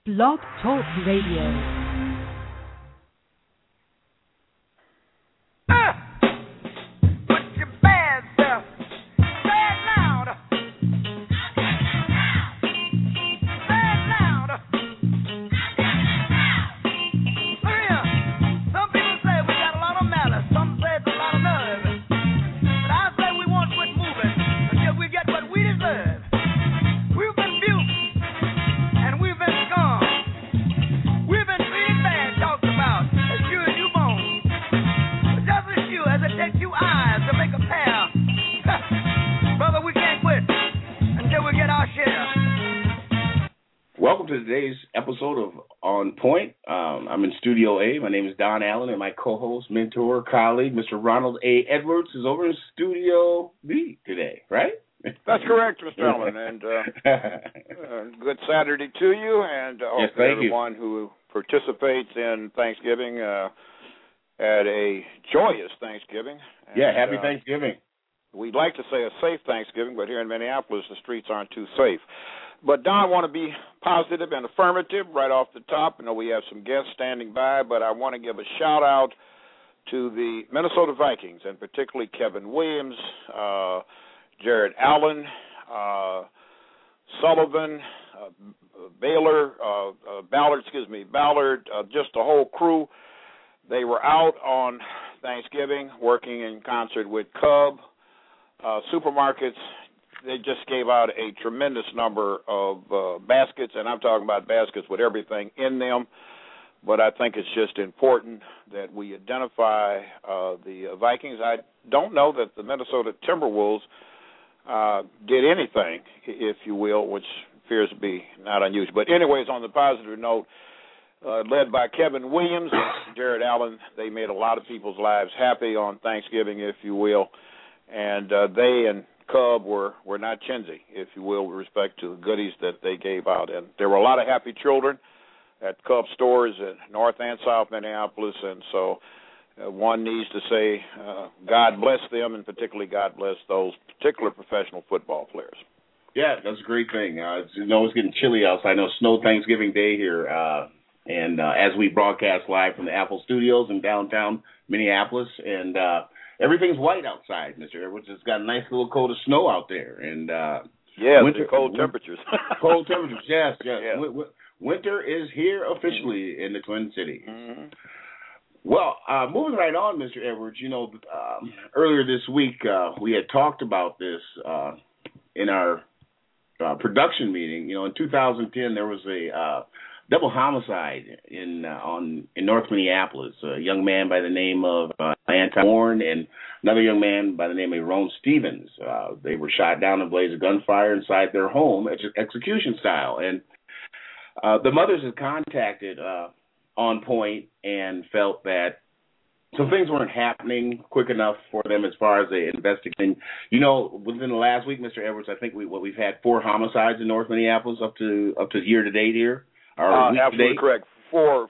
Blog Talk Radio. Welcome to today's episode of On Point. I'm in Studio A. My name is Don Allen, and my co-host, mentor, colleague, Mr. Ronald A. Edwards, is over in Studio B today, right? That's correct, Mr. Allen, and good Saturday to you, and yes, everyone who participates in Thanksgiving had a joyous Thanksgiving. And, happy Thanksgiving. We'd like to say a safe Thanksgiving, but here in Minneapolis, the streets aren't too safe. But, Don, I want to be positive and affirmative right off the top. I know we have some guests standing by, but I want to give a shout-out to the Minnesota Vikings, and particularly Kevin Williams, Jared Allen, Sullivan, Ballard, just the whole crew. They were out on Thanksgiving working in concert with Cub Supermarkets. They just gave out a tremendous number of baskets, and I'm talking about baskets with everything in them. But I think it's just important that we identify the Vikings. I don't know that the Minnesota Timberwolves did anything, if you will, which appears to be not unusual. But anyways, on the positive note, led by Kevin Williams and Jared Allen, they made a lot of people's lives happy on Thanksgiving, if you will. And they and Cub were not chintzy, if you will, with respect to the goodies that they gave out. And there were a lot of happy children at Cub stores in North and South Minneapolis, and so one needs to say God bless them, and particularly God bless those particular professional football players. Yeah, that's a great thing. It's getting chilly outside. I know Snow Thanksgiving Day here, and as we broadcast live from the Apple Studios in downtown Minneapolis, and everything's white outside, Mr. Edwards. It's got a nice little coat of snow out there. And winter, cold temperatures. Cold temperatures, yes. Yeah. Winter is here officially in the Twin Cities. Mm-hmm. Well, moving right on, Mr. Edwards, earlier this week we had talked about this in our production meeting. In 2010 there was a double homicide in North Minneapolis. A young man by the name of Anton Warren and another young man by the name of Ron Stevens. They were shot down in a blaze of gunfire inside their home, execution style. And the mothers had contacted On Point and felt that some things weren't happening quick enough for them as far as the investigation. Within the last week, Mr. Edwards, I think we've had 4 homicides in North Minneapolis up to year to date here. Absolutely correct. Four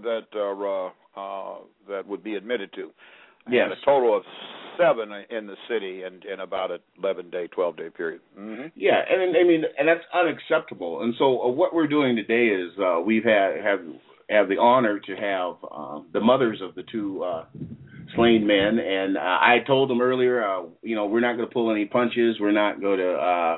that would be admitted to. Yes. And a total of 7 in the city in about an 11-day, 12-day period. Mm-hmm. Yeah, and that's unacceptable. And so what we're doing today is we've have the honor to have the mothers of the 2 slain men. And I told them earlier, we're not going to pull any punches. We're not going to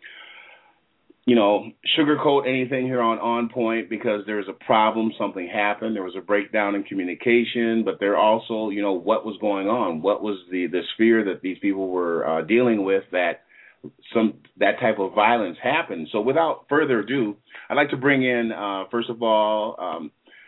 sugarcoat anything here on Point, because there's a problem. Something happened. There was a breakdown in communication, but there also, what was going on? What was the sphere that these people were dealing with that type of violence happened? So without further ado, I'd like to bring in, first of all,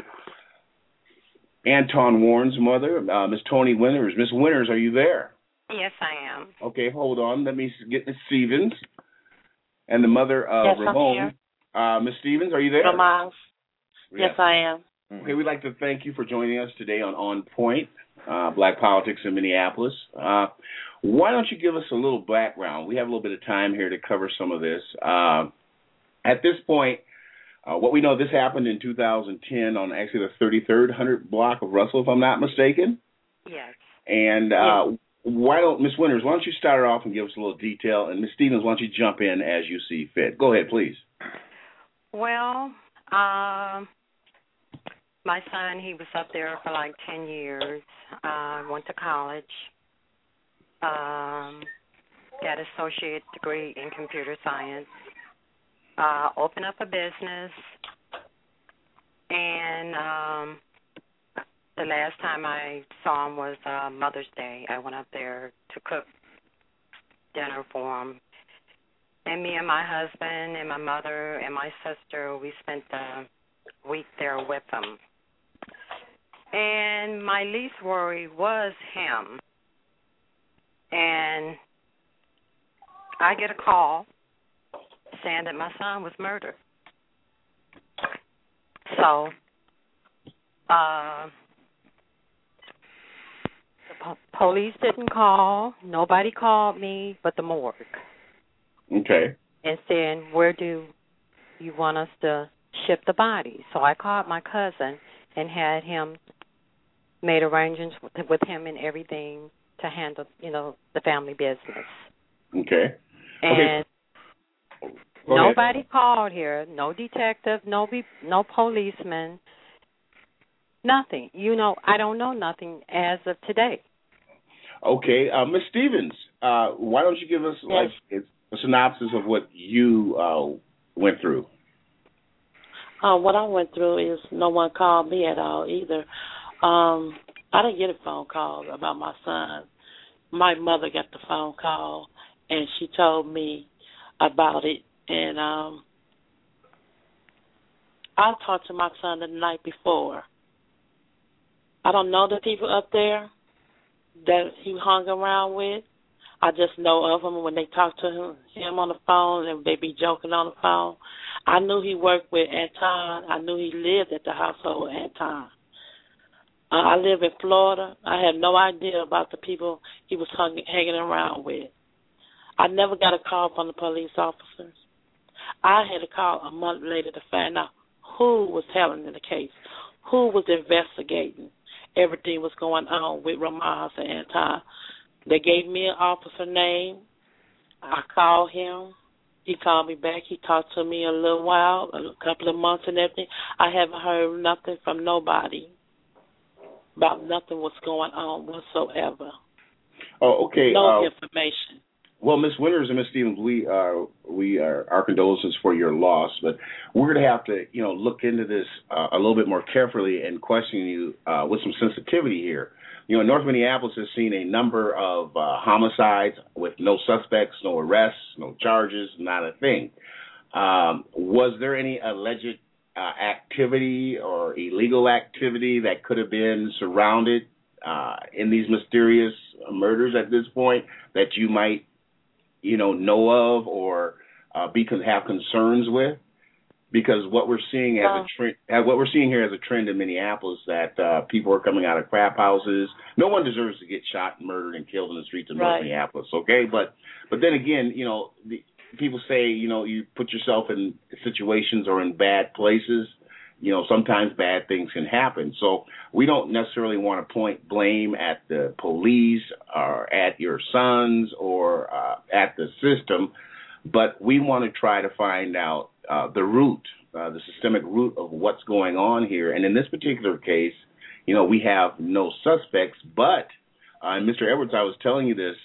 Anton Warren's mother, Miss Tony Winters. Miss Winters, are you there? Yes, I am. Okay, hold on. Let me get Miss Stevens. And the mother of Ramon. Ms. Stevens, are you there? Ramon. Yes, I am. Okay, we'd like to thank you for joining us today on Point, Black Politics in Minneapolis. Why don't you give us a little background? We have a little bit of time here to cover some of this. At this point, what we know, this happened in 2010 on actually the 3300 block of Russell, if I'm not mistaken. Yes. And Miss Winters, why don't you start off and give us a little detail, and Miss Stevens, why don't you jump in as you see fit? Go ahead, please. Well, My son, he was up there for like 10 years. Went to college. Got an associate degree in computer science. Opened up a business. And the last time I saw him was Mother's Day. I went up there to cook dinner for him. And me and my husband and my mother and my sister, we spent the week there with him. And my least worry was him. And I get a call saying that my son was murdered. So the police didn't call. Nobody called me but the morgue. Okay. And saying, where do you want us to ship the body? So I called my cousin and had him made arrangements with him and everything to handle, the family business. Okay. And nobody called here, no detective, no policeman, nothing. I don't know nothing as of today. Okay. Ms. Stevens, why don't you give us a synopsis of what you went through? What I went through is no one called me at all either. I didn't get a phone call about my son. My mother got the phone call, and she told me about it. And I talked to my son the night before. I don't know the people up there that he hung around with. I just know of him when they talk to him on the phone and they be joking on the phone. I knew he worked with Anton. I knew he lived at the household with Anton. I live in Florida. I had no idea about the people he was hanging around with. I never got a call from the police officers. I had a call a month later to find out who was handling the case, who was investigating everything was going on with Ramaz and Anton. They gave me an officer name. I called him. He called me back. He talked to me a little while, a couple of months and everything. I haven't heard nothing from nobody about nothing what's going on whatsoever. Oh, okay. No information. Well, Ms. Winters and Ms. Stevens, we are our condolences for your loss, but we're going to have to, look into this a little bit more carefully and question you with some sensitivity here. North Minneapolis has seen a number of homicides with no suspects, no arrests, no charges, not a thing. Was there any alleged activity or illegal activity that could have been surrounded in these mysterious murders at this point that you might, know of or have concerns with? Because what we're seeing as a trend, what we're seeing here as a trend in Minneapolis, that people are coming out of crap houses. No one deserves to get shot, murdered, and killed in the streets of North Minneapolis. Okay, but then again, people say, you put yourself in situations or in bad places. Sometimes bad things can happen. So we don't necessarily want to point blame at the police or at your sons or at the system, but we want to try to find out the root, the systemic root of what's going on here. And in this particular case, we have no suspects, but Mr. Edwards, I was telling you this,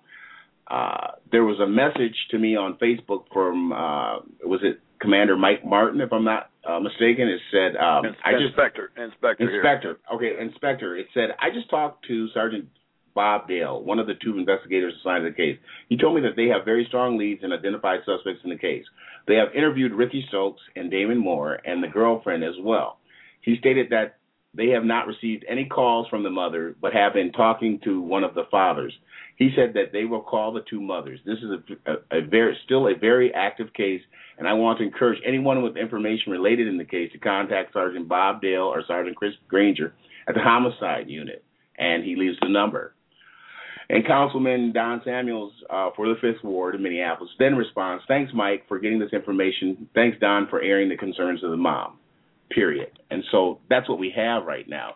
there was a message to me on Facebook from, was it Commander Mike Martin, if I'm not mistaken? It said, Inspector. Here. Okay, Inspector. It said, I just talked to Sergeant Bob Dale, one of the two investigators assigned to the case. He told me that they have very strong leads and identified suspects in the case. They have interviewed Ricky Stokes and Damon Moore and the girlfriend as well. He stated that they have not received any calls from the mother, but have been talking to one of the fathers. He said that they will call the two mothers. This is still a very active case, and I want to encourage anyone with information related in the case to contact Sergeant Bob Dale or Sergeant Chris Granger at the homicide unit, and he leaves the number. And Councilman Don Samuels for the 5th Ward of Minneapolis then responds, thanks, Mike, for getting this information. Thanks, Don, for airing the concerns of the mom, period. And so that's what we have right now.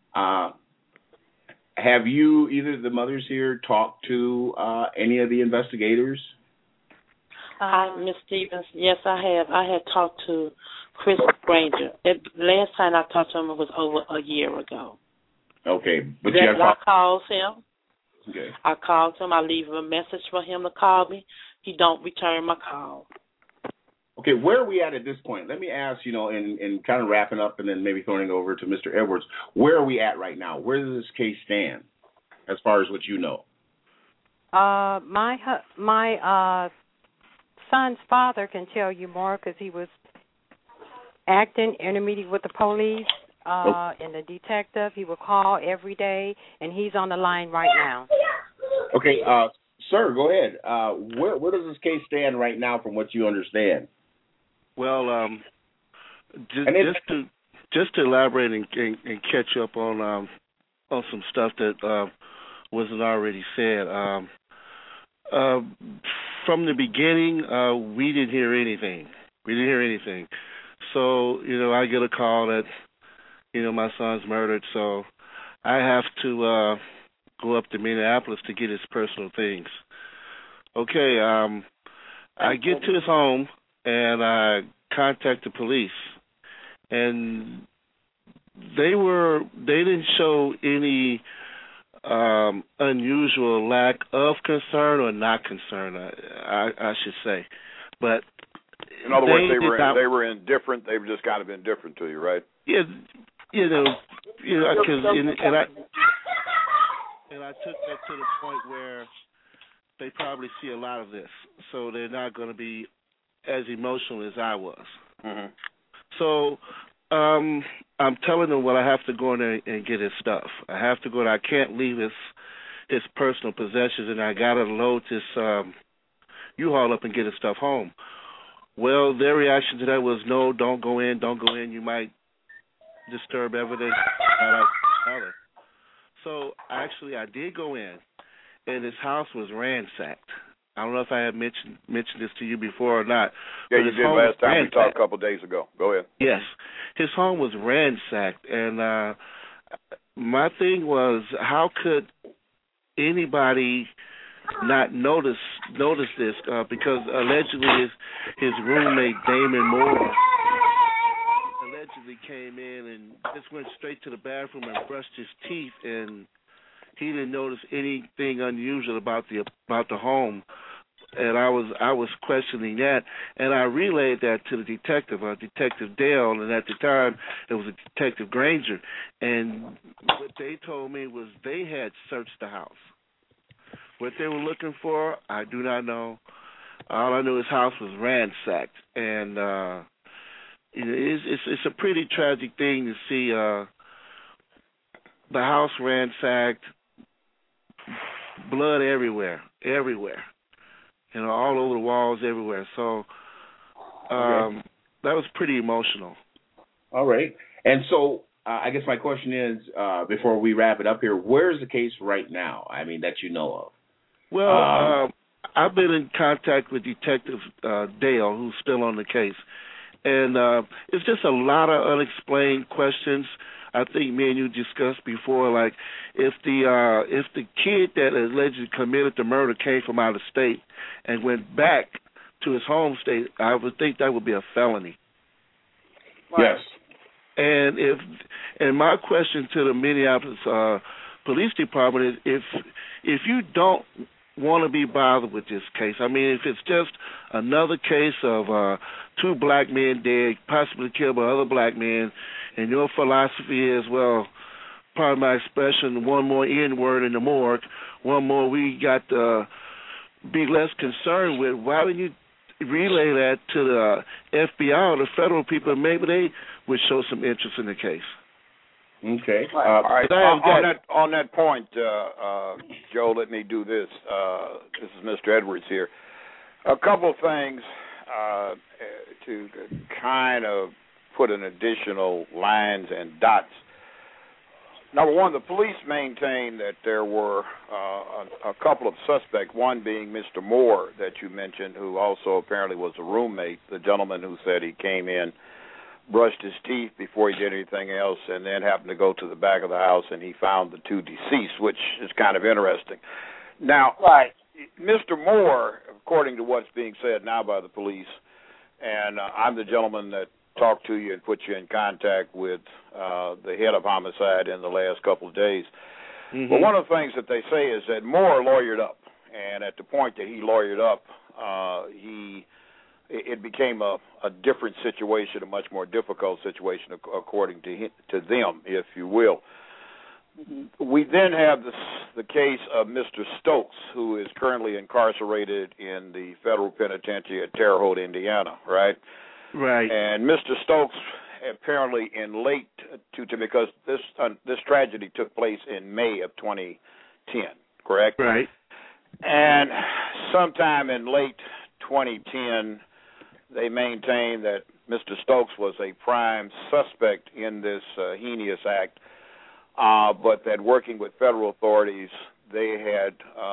Have you, either of the mothers here, talked to any of the investigators? Miss Stevens, yes, I have. I had talked to Chris Granger. Last time I talked to him was over a year ago. Okay, but I called him. Okay. I called him. I leave a message for him to call me. He don't return my call. Okay, where are we at this point? Let me ask, in kind of wrapping up and then maybe throwing it over to Mr. Edwards, where are we at right now? Where does this case stand as far as what you know? My son's father can tell you more because he was acting intermediate with the police and the detective. He would call every day, and he's on the line right now. Okay, sir, go ahead. Where does this case stand right now from what you understand? Well, just to elaborate and catch up on some stuff that wasn't already said. From the beginning, we didn't hear anything. So, I get a call that, my son's murdered, so I have to go up to Minneapolis to get his personal things. Okay, I get to his home, and I contact the police, and they didn't show any unusual lack of concern or not concern, I should say. But in other words, they were indifferent. They were just kind of indifferent to you, right? Yeah, because I took that to the point where they probably see a lot of this, so they're not going to be as emotional as I was. Mm-hmm. So I'm telling them, I have to go in there and get his stuff. I have to go there. I can't leave his personal possessions, and I got to load this U-Haul up and get his stuff home. Well, their reaction to that was, no, don't go in. You might disturb evidence. So actually I did go in, and his house was ransacked. I don't know if I had mentioned this to you before or not. Yeah, you did last time we talked a couple of days ago. Go ahead. Yes. His home was ransacked, and my thing was, how could anybody not notice this? Because allegedly his roommate, Damon Moore, allegedly came in and just went straight to the bathroom and brushed his teeth, and he didn't notice anything unusual about the home. And I was questioning that, and I relayed that to the detective, Detective Dale, and at the time it was a Detective Granger. And what they told me was they had searched the house. What they were looking for, I do not know. All I knew his house was ransacked, and it's a pretty tragic thing to see the house ransacked, blood everywhere. All over the walls, everywhere. So that was pretty emotional. All right. And so I guess my question is, before we wrap it up here, where's the case right now? I mean, that you know of. Well, I've been in contact with Detective Dale, who's still on the case. And it's just a lot of unexplained questions. I think me and you discussed before, like if the kid that allegedly committed the murder came from out of state and went back to his home state, I would think that would be a felony. Yes. And my question to the Minneapolis Police Department is, if you don't want to be bothered with this case, I mean, if it's just another case of two black men dead, possibly killed by other black men, and your philosophy is, well, pardon my expression, one more N-word in the morgue, one more we got to be less concerned with, why don't you relay that to the FBI or the federal people? Maybe they would show some interest in the case. Okay. All right. On that point, Joe, let me do this. This is Mr. Edwards here. A couple of things to kind of put in additional lines and dots. Number one, the police maintained that there were a couple of suspects, one being Mr. Moore that you mentioned, who also apparently was a roommate, the gentleman who said he came in, brushed his teeth before he did anything else, and then happened to go to the back of the house and he found the two deceased, which is kind of interesting. Now, right. Mr. Moore, according to what's being said now by the police, and I'm the gentleman that talk to you and put you in contact with the head of homicide in the last couple of days. Mm-hmm. But one of the things that they say is that Moore lawyered up, and at the point that he lawyered up, it became a different situation, a much more difficult situation, according to them, if you will. Mm-hmm. We then have the case of Mr. Stokes, who is currently incarcerated in the federal penitentiary at Terre Haute, Indiana, right? Right. And Mr. Stokes apparently in late because this tragedy took place in May of 2010, correct? Right. And sometime in late 2010, they maintained that Mr. Stokes was a prime suspect in this heinous act, but that working with federal authorities, they had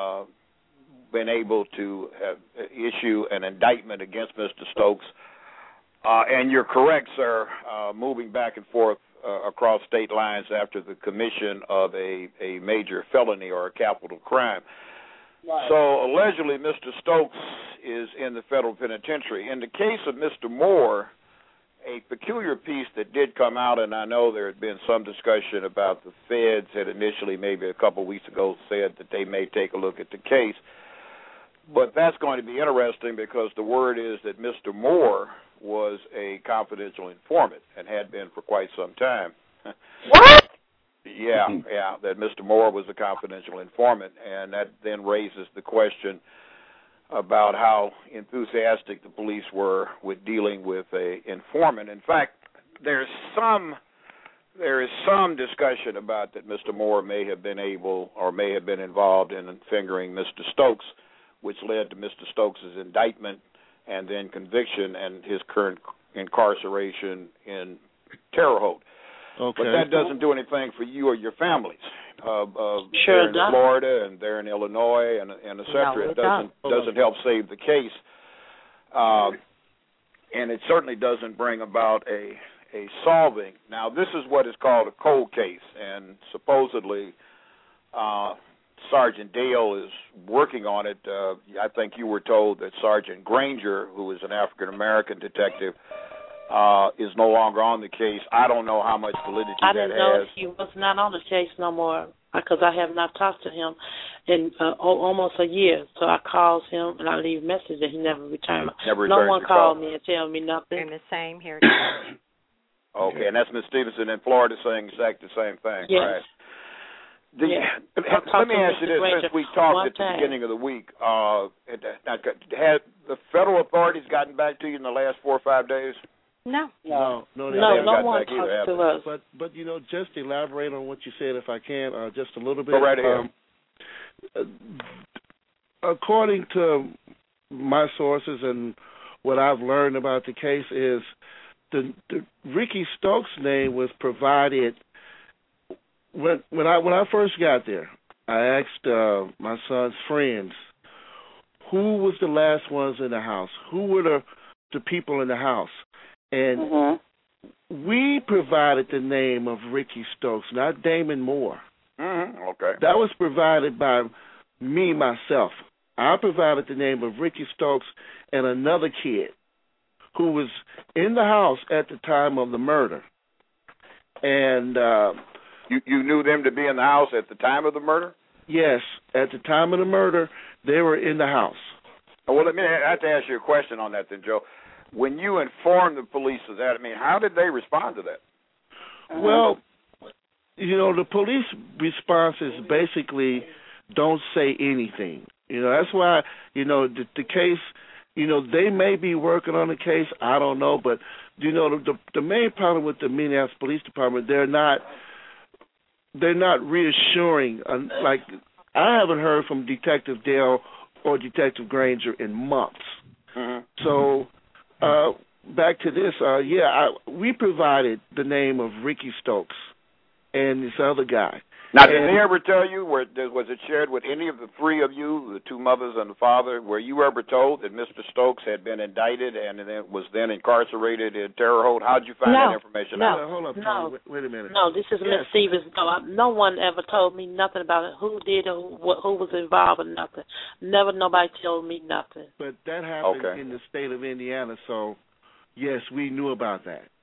been able to issue an indictment against Mr. Stokes. And you're correct, sir, moving back and forth across state lines after the commission of a major felony or a capital crime. Right. So allegedly Mr. Stokes is in the federal penitentiary. In the case of Mr. Moore, a peculiar piece that did come out, and I know there had been some discussion about the feds had initially maybe a couple of weeks ago said that they may take a look at the case. But that's going to be interesting because the word is that Mr. Moore was a confidential informant and had been for quite some time. What? Yeah, that Mr. Moore was a confidential informant, and that then raises the question about how enthusiastic the police were with dealing with a informant. In fact, there is some discussion about that Mr. Moore may have been able or may have been involved in fingering Mr. Stokes, which led to Mr. Stokes' indictment and then conviction and his current incarceration in Terre Haute. Okay. But that doesn't do anything for you or your families. Sure they're in does. Florida and they're in Illinois and et cetera. No, it doesn't help save the case. And it certainly doesn't bring about a solving. Now, this is what is called a cold case, and supposedly Sergeant Dale is working on it. I think you were told that Sergeant Granger, who is an African-American detective, is no longer on the case. I don't know how much validity that has. I didn't know he was not on the case no more because I have not talked to him in almost a year. So I called him and I leave a message that he never returned. No one called me and tell me nothing. And the same here. Okay, and that's Ms. Stevenson in Florida saying exactly the same thing, yes. right? Let me ask you this, since we talked at the beginning of the week, have the federal authorities gotten back to you in the last 4 or 5 days? No. No one talks to us. But just elaborate on what you said, if I can, just a little bit. Go right ahead. According to my sources and what I've learned about the case is the Ricky Stokes name was provided when I first got there. I asked my son's friends who was the last ones in the house, who were the people in the house. And we provided the name of Ricky Stokes, not Damon Moore. Mm-hmm. Okay. That was provided by me, myself. I provided the name of Ricky Stokes and another kid who was in the house at the time of the murder. And you knew them to be in the house at the time of the murder? Yes. At the time of the murder, they were in the house. Well, I have to ask you a question on that then, Joe. When you informed the police of that, how did they respond to that? Well, the police response is basically don't say anything. That's why, the case, they may be working on the case. I don't know. But, the main problem with the Minneapolis Police Department, they're not reassuring. Like, I haven't heard from Detective Dale or Detective Granger in months. Mm-hmm. So, back to this, we provided the name of Ricky Stokes and this other guy. Now, did they ever tell you, was it shared with any of the three of you, the two mothers and the father, were you ever told that Mr. Stokes had been indicted and was then incarcerated in Terre Haute? How did you find that information out? Hold up, Tony. Wait a minute. No, this is Miss Stevens. No one ever told me nothing about it, who did it, who was involved or nothing. Never nobody told me nothing. But that happened in the state of Indiana, so, yes, we knew about that.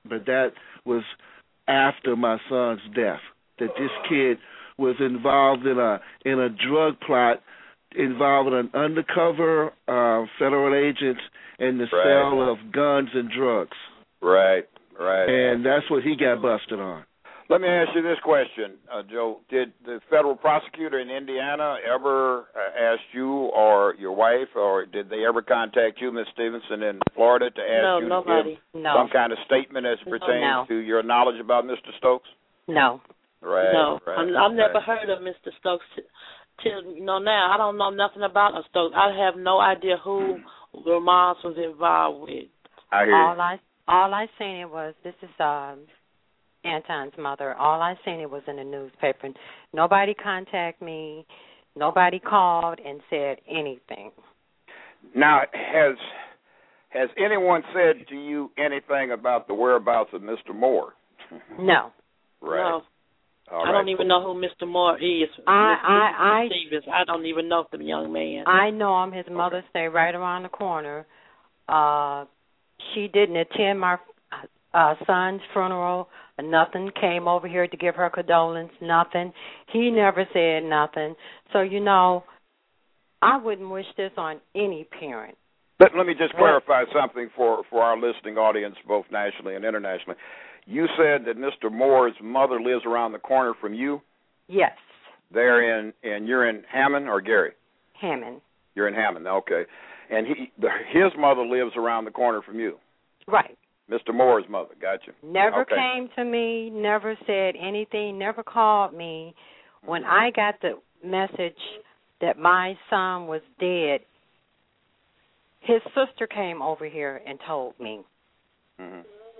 but that was after my son's death. That this kid was involved in a drug plot involving an undercover federal agent in the sale of guns and drugs. Right. And that's what he got busted on. Let me ask you this question, Joe. Did the federal prosecutor in Indiana ever ask you or your wife, or did they ever contact you, Ms. Stevenson, in Florida to ask you to give some kind of statement as pertains to your knowledge about Mr. Stokes? No. Right. No. I've never heard of Mr. Stokes till now. I don't know nothing about a Stokes. I have no idea who Lamont was involved with. I hear you. All I seen it was, this is Anton's mother. All I seen it was in the newspaper. Nobody contacted me. Nobody called and said anything. Now, has anyone said to you anything about the whereabouts of Mr. Moore? No. Right. No. All I don't even know who Mr. Moore is. I don't even know the young man. I know him. His mother stayed right around the corner. She didn't attend my son's funeral. Nothing. Came over here to give her condolence. Nothing. He never said nothing. So, I wouldn't wish this on any parent. Let me just clarify something for our listening audience, both nationally and internationally. You said that Mr. Moore's mother lives around the corner from you? Yes. And you're in Hammond or Gary? Hammond. You're in Hammond, okay. And his mother lives around the corner from you? Right. Mr. Moore's mother, gotcha. Never came to me, never said anything, never called me. When I got the message that my son was dead, his sister came over here and told me. Mm-hmm.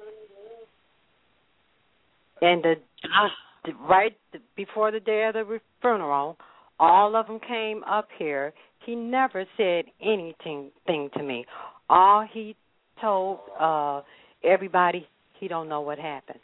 And right before the day of the funeral, all of them came up here. He never said anything to me. All he told everybody, he don't know what happened.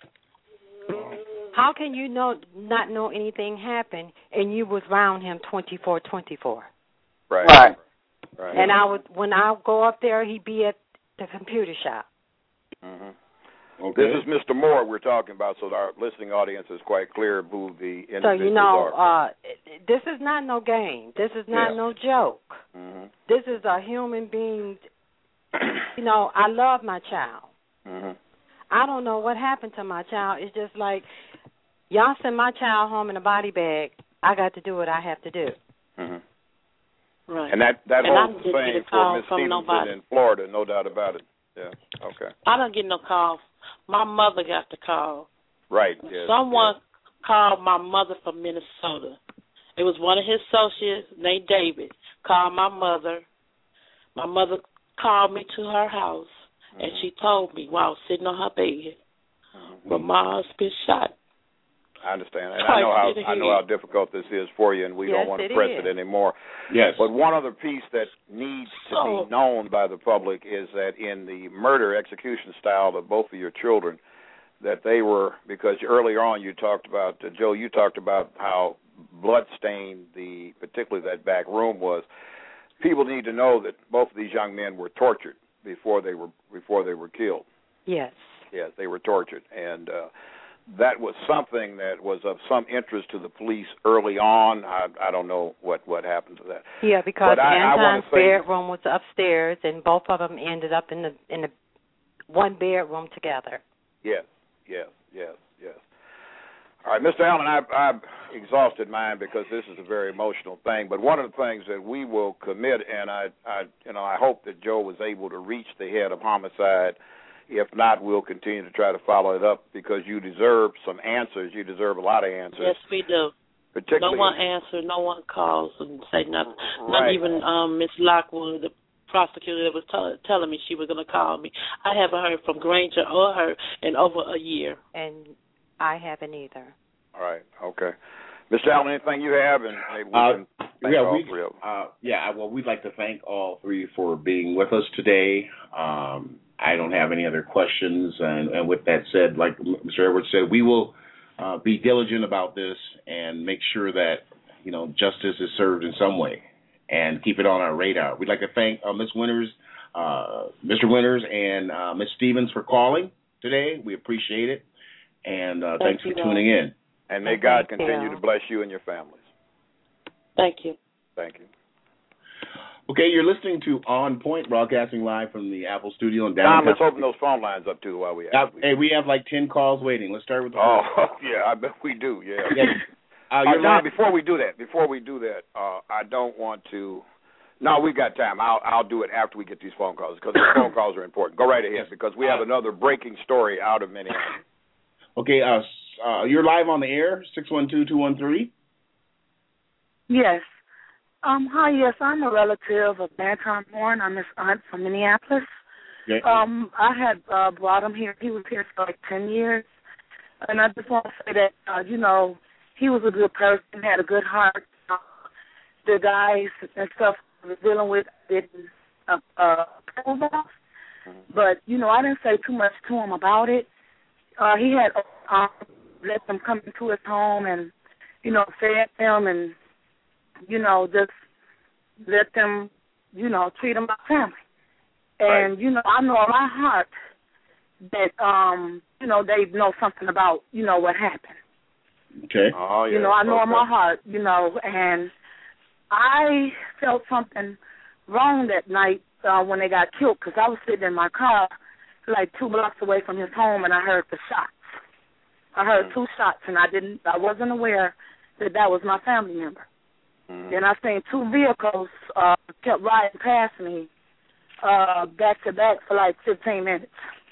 How can you not know anything happened and you was around him 24/24? Right. And when I go up there, he'd be at the computer shop. Mm-hmm. Okay. This is Mr. Moore we're talking about, so our listening audience is quite clear who the individuals are. This is not no game. This is not no joke. Mm-hmm. This is a human being. I love my child. Mm-hmm. I don't know what happened to my child. It's just like, y'all send my child home in a body bag. I got to do what I have to do. Mm-hmm. Right. And that holds the same for Ms. Stevenson nobody in Florida, no doubt about it. Yeah, okay. I don't get no call. My mother got the call. Right. Yes, Someone called my mother from Minnesota. It was one of his associates named David. Called my mother. My mother called me to her house, and she told me while I was sitting on her bed, but Ma's been shot. I understand, and I know how difficult this is for you, and we don't want to press it anymore. Yes. But one other piece that needs to be known by the public is that in the murder execution style of both of your children, that they were, because earlier on you talked about, Joe, you talked about how blood-stained particularly that back room was. People need to know that both of these young men were tortured before they were killed. Yes. Yes, they were tortured, and that was something that was of some interest to the police early on. I don't know what happened to that. Yeah, because Anton's bedroom was upstairs, and both of them ended up in the one bedroom together. Yes. All right, Mr. Allen, I've exhausted mine because this is a very emotional thing. But one of the things that we will commit, and I hope that Joe was able to reach the head of homicide. If not, we'll continue to try to follow it up because you deserve some answers. You deserve a lot of answers. Yes, we do. Particularly, no one answers, no one calls and say nothing. Right. Not even Miss Lockwood, the prosecutor that was telling me she was going to call me. I haven't heard from Granger or her in over a year. And I haven't either. All right. Okay. Mr. Allen, anything you have, and maybe we can thank all three of them. Well, we'd like to thank all three for being with us today. I don't have any other questions, and with that said, like Mr. Edwards said, we will be diligent about this and make sure that justice is served in some way, and keep it on our radar. We'd like to thank Ms. Winters, Mr. Winters, and Ms. Stevens for calling, today. We appreciate it. And thanks for tuning in. And may God continue to bless you and your families. Thank you. Thank you. Okay, you're listening to On Point, broadcasting live from the Apple Studio in downtown. Tom, let's open those phone lines up, too, while we have Hey, we have like 10 calls waiting. Let's start with the yeah, I bet we do, yeah. Don, before we do that, I don't want to... No, we've got time. I'll do it after we get these phone calls, because the phone calls are important. Go right ahead, because we have another breaking story out of Minneapolis. Okay, you're live on the air, 612-213? Yes. Hi, yes, I'm a relative of Anton Bourne. I'm his aunt from Minneapolis. Okay. I had brought him here. He was here for like 10 years. And I just want to say that, he was a good person, had a good heart. The guys and stuff he was dealing with didn't approve of. But, I didn't say too much to him about it. He had let them come into his home and, fed them and, just let them, treat them like family. And, I know in my heart that, they know something about, what happened. Okay. Oh, yeah. I know in my heart, and I felt something wrong that night when they got killed, because I was sitting in my car like 2 blocks away from his home, and I heard the shots. I heard 2 shots, and I wasn't aware that was my family member. Then I seen 2 vehicles kept riding past me back to back for like 15 minutes.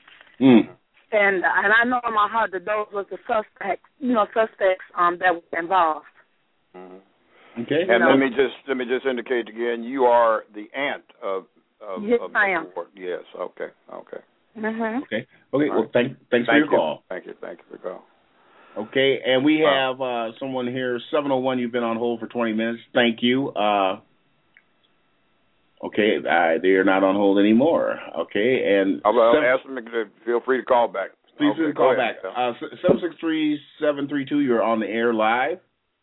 And I know in my heart that those was the suspects that were involved. Okay. And let me just indicate again, you are the aunt of yes, of I am. Ward. Yes. Okay. Mm-hmm. Okay. Well, thanks for your call. Thank you for the call. Okay, and we have someone here, 701. You've been on hold for 20 minutes. Thank you. Okay, they are not on hold anymore. Okay, and I'll ask them to feel free to call back. Please call back. 763-732. You're on the air live.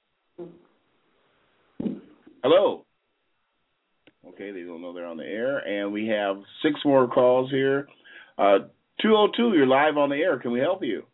Hello. Okay, they don't know they're on the air, and we have 6 more calls here. 202. You're live on the air. Can we help you?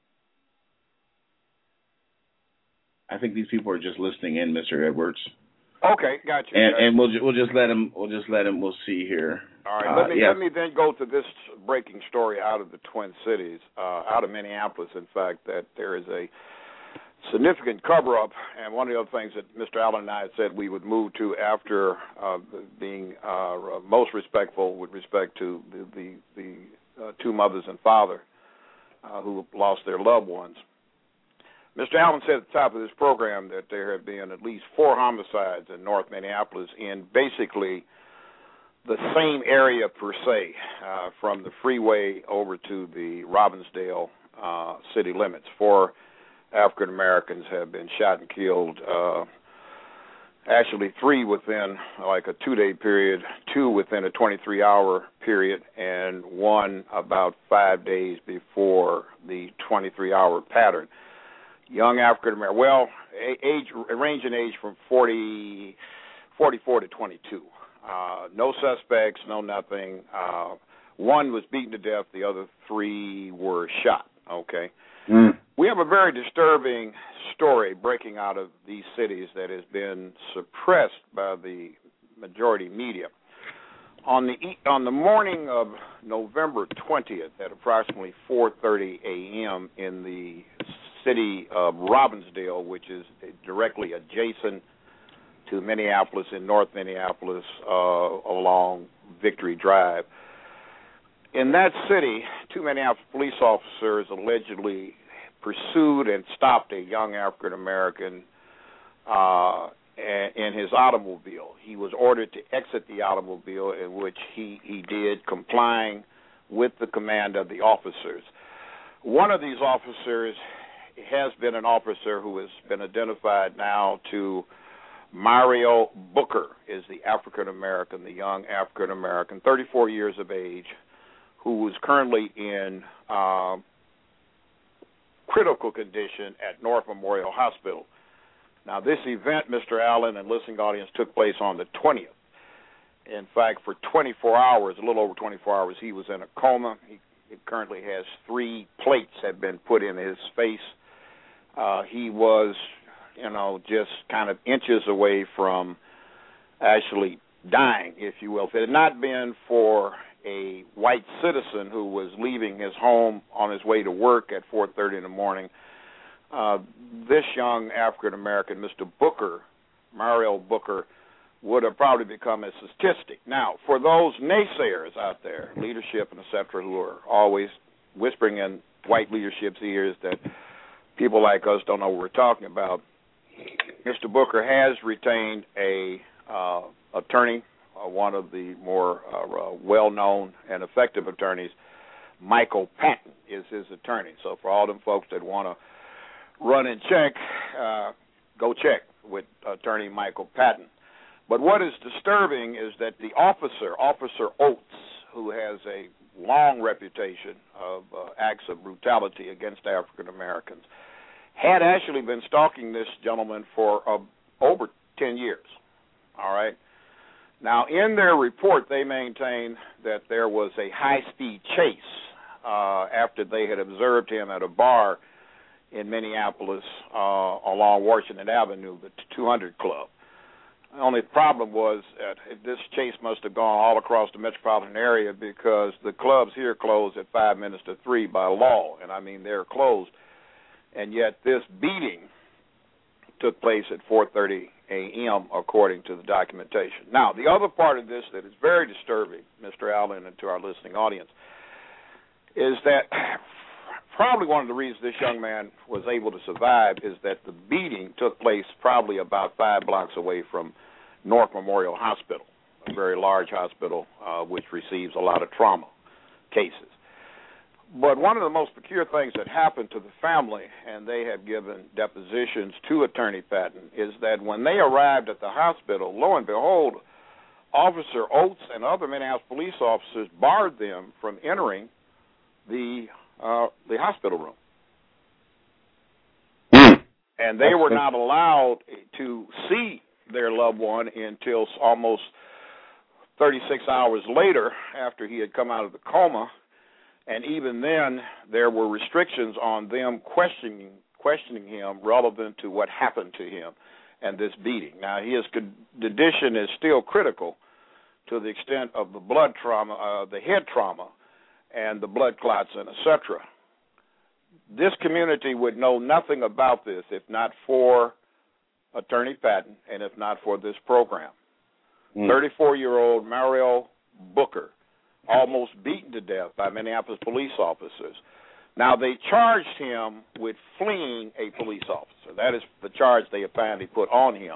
I think these people are just listening in, Mr. Edwards. Okay, gotcha. And we'll just let him. We'll see here. All right. Let me then go to this breaking story out of the Twin Cities, out of Minneapolis. In fact, that there is a significant cover-up, and one of the other things that Mr. Allen and I had said we would move to after being most respectful with respect to the 2 mothers and father who lost their loved ones. Mr. Allen said at the top of this program that there have been at least 4 homicides in North Minneapolis in basically the same area per se, from the freeway over to the Robbinsdale city limits. 4 African Americans have been shot and killed. Actually, 3 within like a 2-day period, 2 within a 23-hour period, and 1 about 5 days before the 23-hour pattern. Young African American, range in age from 44 to 22. No suspects, no nothing. 1 was beaten to death. The other 3 were shot. Okay. We have a very disturbing story breaking out of these cities that has been suppressed by the majority media. On the morning of November 20th at approximately 4:30 a.m. in the city of Robbinsdale, which is directly adjacent to Minneapolis in North Minneapolis along Victory Drive. In that city, 2 Minneapolis police officers allegedly pursued and stopped a young African American in his automobile. He was ordered to exit the automobile, in which he did, complying with the command of the officers. One of these officers has been an officer who has been identified now to Mario Booker, is the African American, the young African American, 34 years of age, who is currently in critical condition at North Memorial Hospital. Now, this event, Mr. Allen and listening audience, took place on the 20th. In fact, for 24 hours, a little over 24 hours, he was in a coma. He It currently has 3 plates have been put in his face. He was, just kind of inches away from actually dying, if you will. If it had not been for a white citizen who was leaving his home on his way to work at 4:30 in the morning, this young African-American, Mr. Booker, Mario Booker, would have probably become a statistic. Now, for those naysayers out there, leadership and et cetera, who are always whispering in white leadership's ears that people like us don't know what we're talking about, Mr. Booker has retained a attorney, one of the more well-known and effective attorneys. Michael Patton is his attorney. So for all them folks that want to run and check, go check with attorney Michael Patton. But what is disturbing is that the Officer Oates, who has a long reputation of acts of brutality against African Americans, had actually been stalking this gentleman for over 10 years. All right. Now, in their report, they maintain that there was a high-speed chase after they had observed him at a bar in Minneapolis along Washington Avenue, the 200 Club. The only problem was that this chase must have gone all across the metropolitan area because the clubs here close at 5 minutes to 3 by law, and I mean they're closed. And yet this beating took place at 4:30 a.m. according to the documentation. Now, the other part of this that is very disturbing, Mr. Allen, and to our listening audience, is that probably one of the reasons this young man was able to survive is that the beating took place probably about 5 blocks away from North Memorial Hospital, a very large hospital which receives a lot of trauma cases. But one of the most peculiar things that happened to the family, and they have given depositions to Attorney Patton, is that when they arrived at the hospital, lo and behold, Officer Oates and other Minneapolis police officers barred them from entering the hospital room. And they were not allowed to see their loved one until almost 36 hours later after he had come out of the coma. And even then, there were restrictions on them questioning him relevant to what happened to him and this beating. Now, his condition is still critical to the extent of the blood trauma, the head trauma, and the blood clots, and et cetera. This community would know nothing about this if not for Attorney Patton and if not for this program. 34-year-old Mario Booker, almost beaten to death by Minneapolis police officers. Now, they charged him with fleeing a police officer. That is the charge they have finally put on him.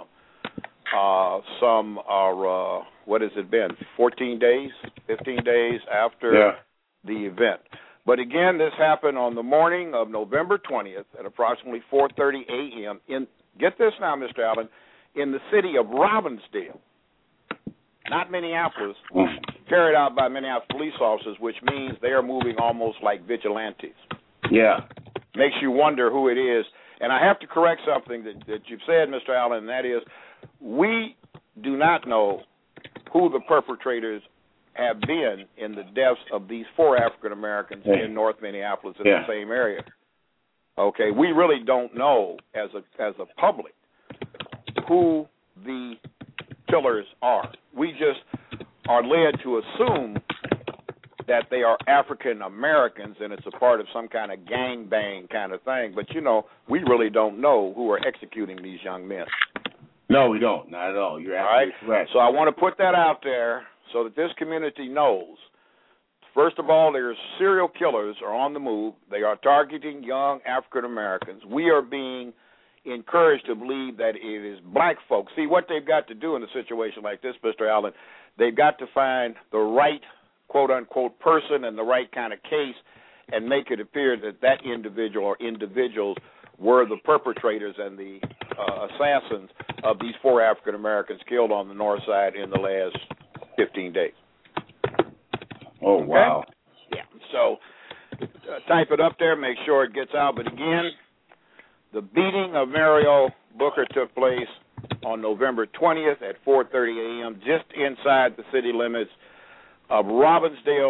What has it been, 14 days, 15 days after the event. But again, this happened on the morning of November 20th at approximately 4:30 a.m. Get this now, Mr. Allen, in the city of Robbinsdale, not Minneapolis, carried out by Minneapolis police officers, which means they are moving almost like vigilantes. Yeah. Makes you wonder who it is. And I have to correct something that you've said, Mr. Allen, and that is we do not know who the perpetrators have been in the deaths of these 4 African Americans in North Minneapolis in the same area. Okay, we really don't know as a public who the killers are. We just are led to assume that they are African Americans and it's a part of some kind of gangbang kind of thing. But, we really don't know who are executing these young men. No, we don't. Not at all. You're absolutely correct. So I want to put that out there so that this community knows. First of all, there's serial killers are on the move. They are targeting young African Americans. We are being encouraged to believe that it is black folks. See, what they've got to do in a situation like this, Mr. Allen, they've got to find the right, quote-unquote, person and the right kind of case and make it appear that that individual or individuals were the perpetrators and the assassins of these 4 African Americans killed on the north side in the last 15 days. Oh, wow. Okay? Yeah. So type it up there, make sure it gets out. But again, the beating of Mario Booker took place on November 20th at 4:30 a.m. just inside the city limits of Robbinsdale,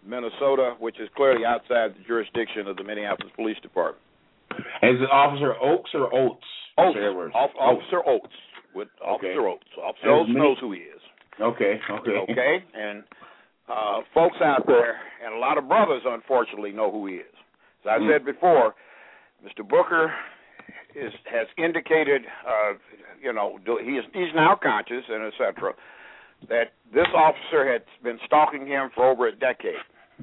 Minnesota, which is clearly outside the jurisdiction of the Minneapolis Police Department. Is it Officer Oakes or Oates? Oates. Officer Oates. With Officer Oates. Officer Oates knows who he is. Okay. And folks out there, and a lot of brothers, unfortunately, know who he is. As I said before, Mr. Booker has indicated, he's now conscious and et cetera, that this officer had been stalking him for over a decade.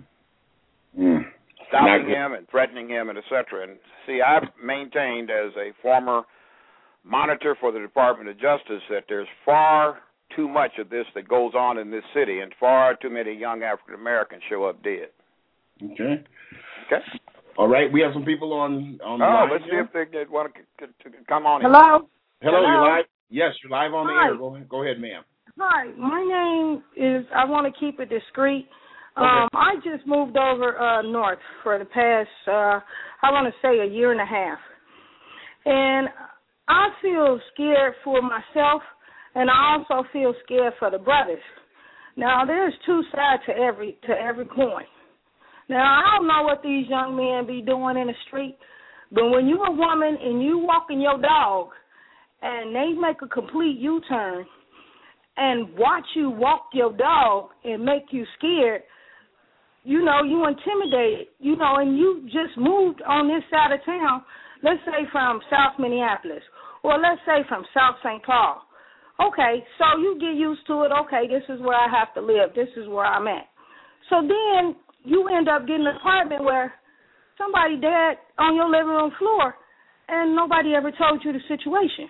Stopping him and threatening him and et cetera. And see, I've maintained as a former monitor for the Department of Justice that there's far too much of this that goes on in this city, and far too many young African Americans show up dead. Okay. All right, we have some people on the line. Let's see if they want to come on. Hello. Hello, you're live. Yes, you're live on the air. Go ahead, ma'am. Hi, my name is. I want to keep it discreet. I just moved over north for the past, I want to say, a year and a half, and I feel scared for myself, and I also feel scared for the brothers. Now, there's two sides to every coin. Now, I don't know what these young men be doing in the street, but when you're a woman and you walking your dog, and they make a complete U-turn and watch you walk your dog and make you scared, you intimidated, and you just moved on this side of town, let's say from South Minneapolis, or let's say from South St. Paul. Okay, so you get used to it. Okay, this is where I have to live. This is where I'm at. So then you end up getting an apartment where somebody dead on your living room floor, and nobody ever told you the situation.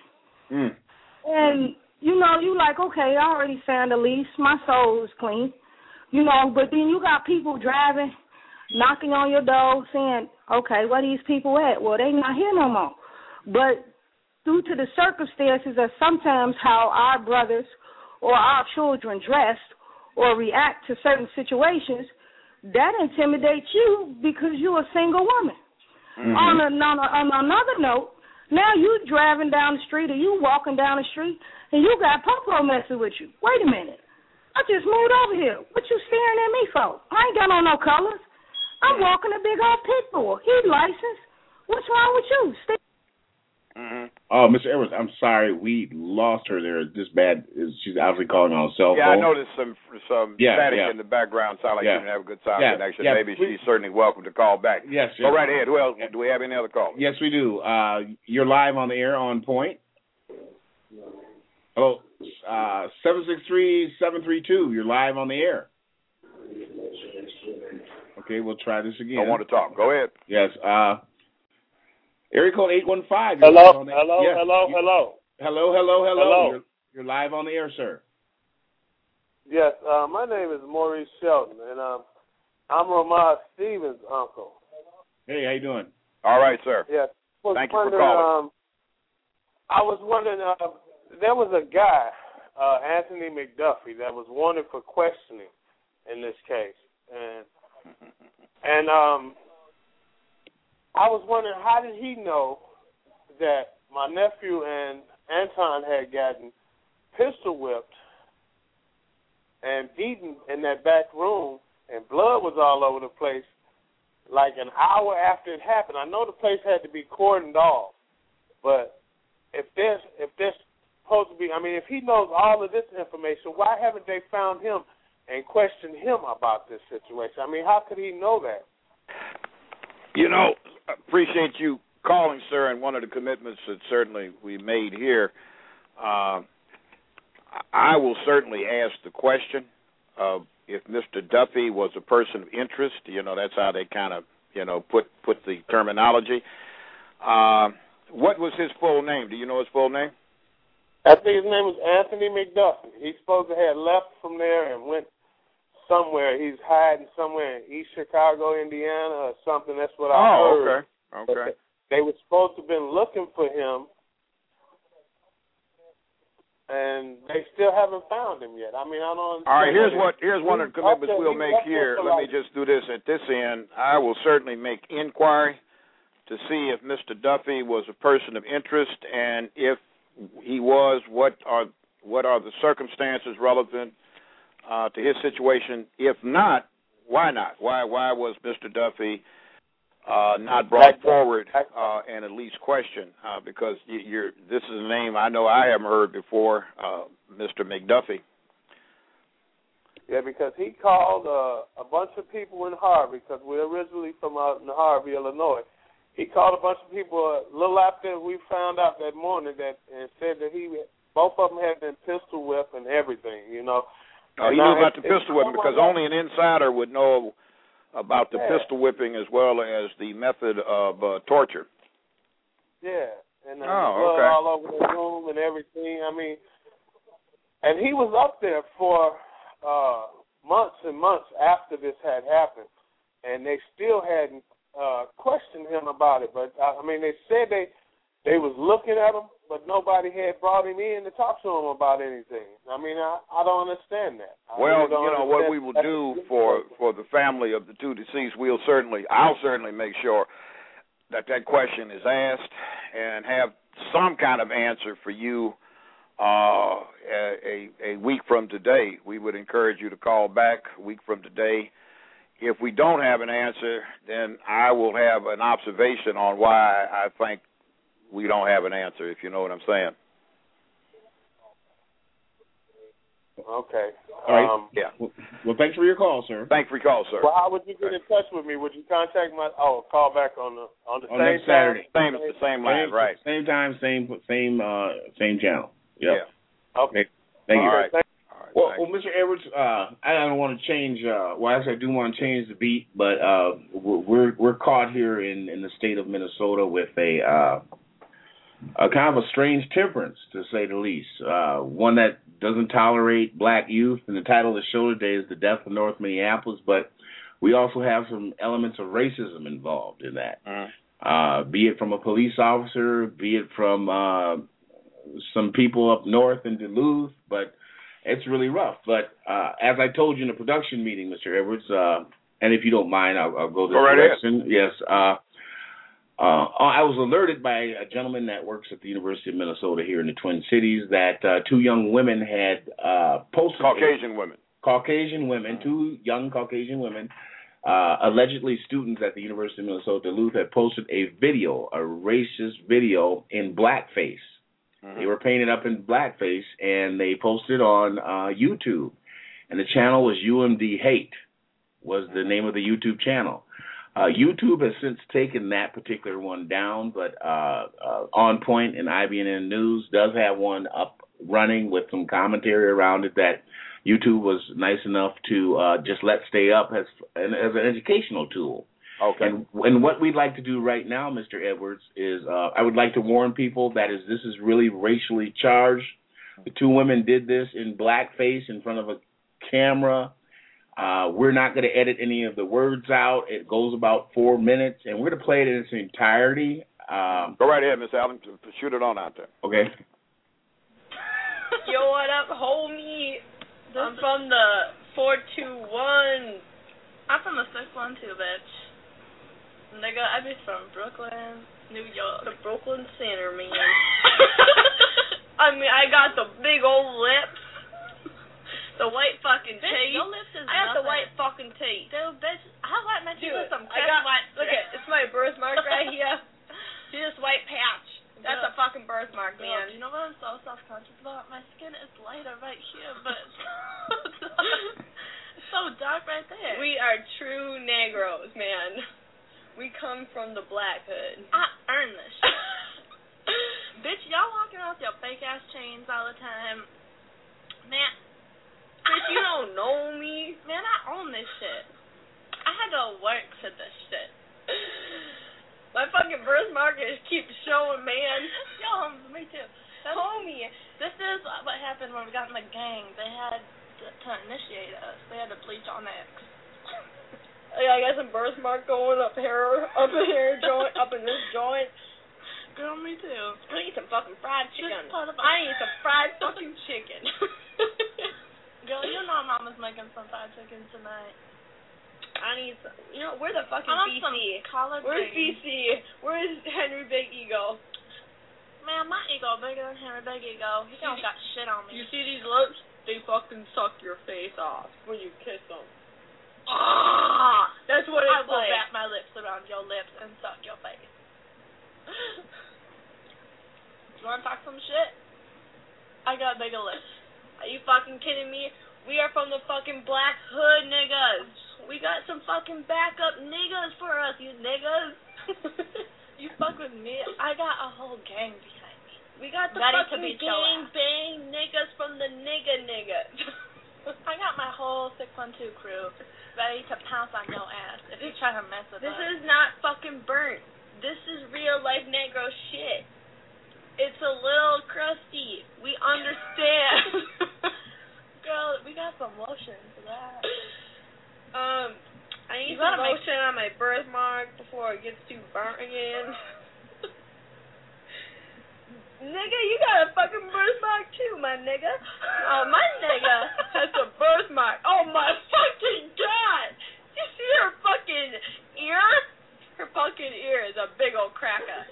And, you like, okay, I already signed a lease. My soul is clean. But then you got people driving, knocking on your door, saying, okay, where these people at? Well, they not here no more. But due to the circumstances of sometimes how our brothers or our children dress or react to certain situations, that intimidates you because you're a single woman. On another note, now you driving down the street or you walking down the street and you got Popo messing with you. Wait a minute. I just moved over here. What you staring at me for? I ain't got on no colors. I'm walking a big old pit bull. He's licensed. What's wrong with you? Oh, Mr. Edwards, I'm sorry. We lost her there. This bad. She's obviously calling on a cell phone. Yeah, I noticed some static in the background. Sound like you didn't have a good sound connection. Maybe she's certainly welcome to call back. Yes. Go right ahead. Who else? Do we have any other calls? Yes, we do. You're live on the air on point. Hello, 763-732. You're live on the air. Okay, we'll try this again. I want to talk. Go ahead. Yes. Area code 815. Hello. You're live on the air, sir. Yes, my name is Maurice Shelton, and I'm Ramad Stevens' uncle. Hey, how you doing? All right, sir. Yes. Thank you for calling. I was wondering, there was a guy, Anthony McDuffie, that was wanted for questioning in this case, and I was wondering, how did he know that my nephew and Anton had gotten pistol whipped and beaten in that back room, and blood was all over the place, like an hour after it happened? I know the place had to be cordoned off, but if there's supposed to be, if he knows all of this information, why haven't they found him and questioned him about this situation? How could he know that? Appreciate you calling, sir, and one of the commitments that certainly we made here. I will certainly ask the question of if Mr. Duffy was a person of interest. That's how they kind of, put the terminology. What was his full name? Do you know his full name? I think his name was Anthony McDuffie. He's supposed to have left from there and went somewhere. He's hiding somewhere in East Chicago, Indiana, or something. That's what I heard. Okay. They were supposed to have been looking for him, and they still haven't found him yet. I don't understand. All right, here's one of the commitments we'll make here. Let me just do this at this end. I will certainly make inquiry to see if Mr. Duffy was a person of interest, and if he was, what are the circumstances relevant to his situation? If not, Why not? Why was Mr. Duffy not brought forward and at least questioned? Because this is a name I know I haven't heard before, Mr. McDuffie. Yeah, because he called a bunch of people in Harvey, because we're originally from out in Harvey, Illinois. He called a bunch of people a little after we found out that morning and said that both of them had been pistol whipped and everything, you know. Oh, he knew about the pistol whipping because only an insider would know about the pistol whipping as well as the method of torture. Yeah, and blood all over the room and everything. I mean, and he was up there for months and months after this had happened, and they still hadn't questioned him about it. But I mean, they said they was looking at him, but nobody had brought him in to talk to him about anything. I mean, I don't understand that. Well, you know what we will do for the family of the two deceased, I'll certainly make sure that question is asked and have some kind of answer for you a week from today. We would encourage you to call back a week from today. If we don't have an answer, then I will have an observation on why I think we don't have an answer, if you know what I'm saying. Okay. All right. Yeah. Well, thanks for your call, sir. Thanks for your call, sir. Well, how would you get in touch with me? Would you contact call back on the same next Saturday? Same line, right? Same time, same channel. Yep. Yeah. Okay. Thank you. All right. Well, Mr. Edwards, I don't want to change. Actually, I do want to change the beat, but we're caught here in the state of Minnesota with a kind of a strange temperance, to say the least. One that doesn't tolerate black youth, and the title of the show today is "The Death of North Minneapolis." But we also have some elements of racism involved in that, be it from a police officer, be it from some people up north in Duluth, but it's really rough. But as I told you in the production meeting, Mr. Edwards, and if you don't mind, I'll go this direction. Yes. I was alerted by a gentleman that works at the University of Minnesota here in the Twin Cities that two young women had posted. Caucasian women, two young Caucasian women, allegedly students at the University of Minnesota Duluth, had posted a video, a racist video in blackface. They were painted up in blackface, and they posted on YouTube. And the channel was UMD Hate, was the name of the YouTube channel. YouTube has since taken that particular one down, but On Point and IBNN News does have one up running with some commentary around it that YouTube was nice enough to just let stay up as an educational tool. Okay. And what we'd like to do right now, Mr. Edwards, is I would like to warn people that this is really racially charged. The two women did this in blackface in front of a camera. We're not going to edit any of the words out. It goes about 4 minutes, and we're going to play it in its entirety. Go right ahead, Miss Allen. Shoot it on out there. Okay. Yo, what up, homie? I'm from the 421. I'm from the 612, bitch. Nigga, I be from Brooklyn, New York. The Brooklyn Center, man. I mean, I got the big old lips. The white fucking teeth. Your lips is I got the nothing. white fucking teeth. Dude, bitch, how white man you with some I got white? look at it's my birthmark right here. See this white patch? That's a fucking birthmark, man. You know what I'm so self-conscious about? My skin is lighter right here, but it's so dark right there. We are true Negros, man. We come from the black hood. I earned this shit. Bitch, y'all walking around with your fake ass chains all the time. Man, Bitch, you don't know me. Man, I own this shit. I had to work for this shit. My fucking birthmark keeps showing, man. Yo, me too. Homie. This is what happened when we got in the gang. They had to initiate us. They had to bleach on X. Yeah, I got some birthmark going up here joint, up in this joint. Girl, me too. I need some fucking fried chicken. I need some fried fucking chicken. Girl, you know Mama's making some fried chicken tonight. I need some. You know, where the fucking BC? Where's BC? Where's Henry Big Ego? Man, my ego bigger than Henry Big Ego. He don't got shit on me. You see these lips? They fucking suck your face off when you kiss them. That's what it's like. I will wrap my lips around your lips and suck your face. You want to talk some shit? I got bigger lips. Are you fucking kidding me? We are from the fucking Black Hood, niggas. We got some fucking backup niggas for us, you niggas. You fuck with me, I got a whole gang behind me. We got the fucking gang bang niggas from the niggas. I got my whole 612 crew ready to pounce on your ass if you try to mess with us. This is not fucking burnt. This is real life Negro shit. It's a little crusty. We understand. Girl, we got some lotion for that. I need some lotion on my birthmark before it gets too burnt again. Nigga, you got a fucking birthmark too, my nigga. Oh, my nigga has a birthmark. Oh my fucking god! You see her fucking ear? Her fucking ear is a big old cracker.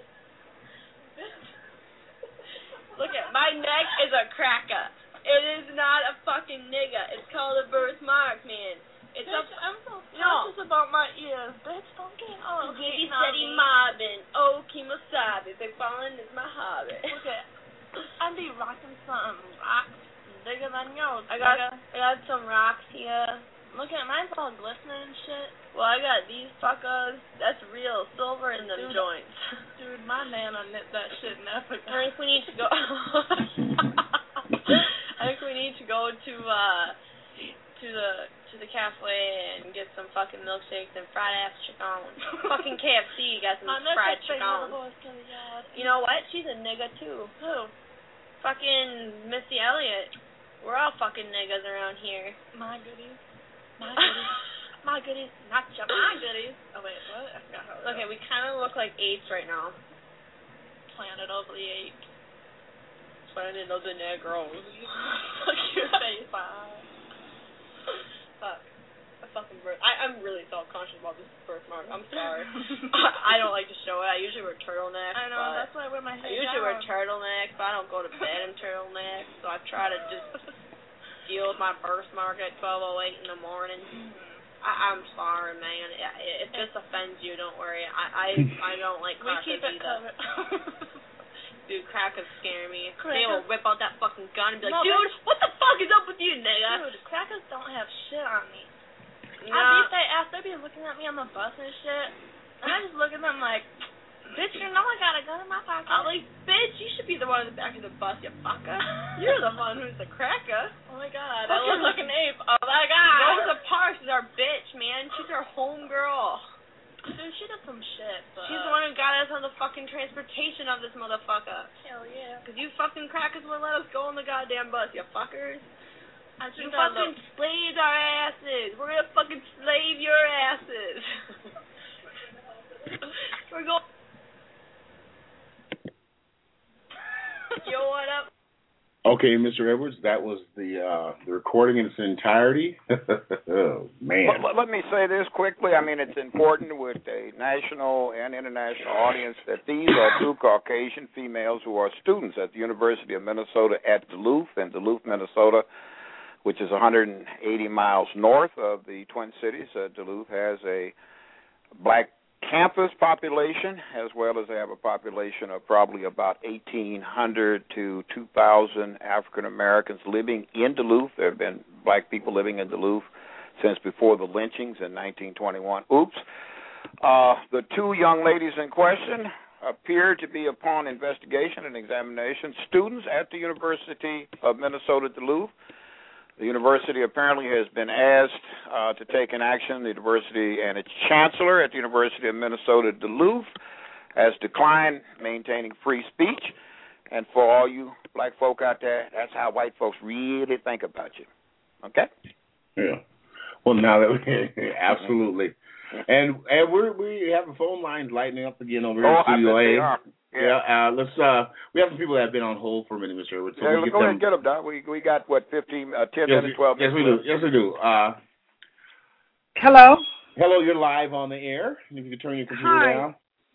Look at my neck is a cracker. It is not a fucking nigga. It's called a birthmark, man. It's bitch, I'm so conscious about my ears, bitch. Don't get all hating on me. Mobbing. Oh, Kemosabe. Big ballin' is my hobby. Okay. I be rocking some rocks bigger than yours. I got some rocks here. Look at mine's all glistening and shit. Well, I got these fuckers. That's real silver in them joints. Dude, my nana knit that shit in Africa. I think we need to go. I think we need to go to the cafe and get some fucking milkshakes and fried ass chicken. Fucking KFC got some fried chicken. You know what? She's a nigga too. Who? Fucking Missy Elliott. We're all fucking niggas around here. My goodies. My goodies. My goodies. Not your my goodies. Oh wait, what? I forgot how it goes. Okay, we kind of look like apes right now. Planet of the Apes. Planet of the Negroes. Fuck your face. Fuck. I'm really self-conscious about this birthmark. I'm sorry. I don't like to show it. I usually wear turtlenecks. I know, that's why I wear my hair. I usually wear turtlenecks, but I don't go to bed in turtlenecks, so I try to just deal with my birthmark at 12:08 in the morning. I'm sorry, man. It just offends you. Don't worry. I don't like crackers either. Dude, crackers scare me. They will whip out that fucking gun and be like, dude, what the fuck is up with you, nigga? Dude, crackers don't have shit on me. No. I beat their ass. They be looking at me on the bus and shit. And I just look at them like, bitch, you know I got a gun in my pocket. I'm like, bitch, you should be the one in the back of the bus, you fucker. You're the one who's the cracker. Oh my god, I look like an ape. Oh my god. Rosa Parks is our bitch, man. She's our homegirl. Dude, she did some shit, but she's the one who got us on the fucking transportation of this motherfucker. Hell yeah. Because you fucking crackers wouldn't let us go on the goddamn bus, you fuckers. You fucking slaved our asses. We're gonna fucking slave your asses. We're going. Yo, what up? Okay, Mr. Edwards, that was the recording in its entirety. Oh, man. Let me say this quickly. I mean, it's important with a national and international audience that these are two Caucasian females who are students at the University of Minnesota at Duluth, in Duluth, Minnesota, which is 180 miles north of the Twin Cities. Duluth has a black campus population, as well as they have a population of probably about 1,800 to 2,000 African Americans living in Duluth. There have been black people living in Duluth since before the lynchings in 1921. Oops. The two young ladies in question appear to be, upon investigation and examination, students at the University of Minnesota Duluth. The university apparently has been asked to take an action. The university and its chancellor at the University of Minnesota Duluth has declined maintaining free speech. And for all you black folk out there, that's how white folks really think about you. Okay? Yeah. Well, now that we absolutely. And we have the phone lines lighting up again over here in Studio A. They are. Yeah, let's. We have some people that have been on hold for a minute, Mr. Edwards. So go ahead and get them, Doc. We got, 10 minutes, 12 minutes? Yes, we do. Hello? Hello, you're live on the air. If you could turn your computer down.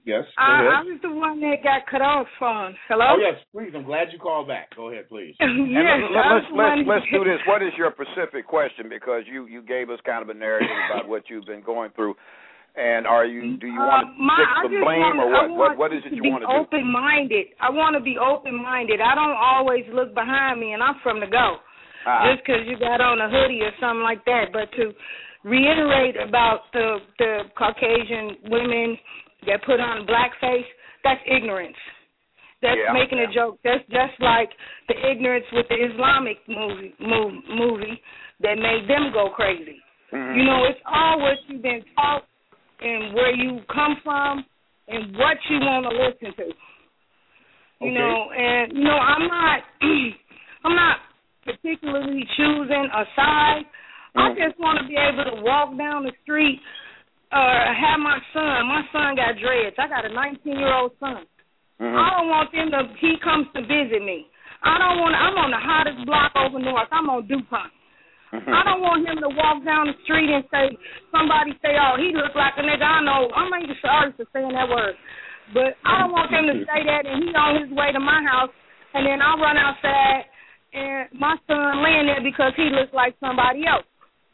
Yes. Go ahead. I was the one that got cut off from. Hello? Oh, yes, please. I'm glad you called back. Go ahead, please. Let's do this. What is your specific question? Because you gave us kind of a narrative about what you've been going through. And do you want to fix the blame or what? What is it you want to do? Open-minded. I want to be open-minded. I don't always look behind me, and I'm from the go. Just because you got on a hoodie or something like that. But to reiterate about the Caucasian women that put on blackface, that's ignorance. That's making a joke. That's just like the ignorance with the Islamic movie that made them go crazy. Mm-hmm. You know, it's all what you've been taught and where you come from and what you want to listen to. You know, and you know, I'm not particularly choosing a side. I just want to be able to walk down the street or have my son. My son got dreads. I got a 19-year-old son. Mm-hmm. I don't want he comes to visit me. I'm on the hottest block over north. I'm on DuPont. Mm-hmm. I don't want him to walk down the street and somebody say, oh, he look like a nigga. I know. I'm not even sorry for saying that word. But I don't want him to say that and he's on his way to my house and then I run outside and my son laying there because he looks like somebody else.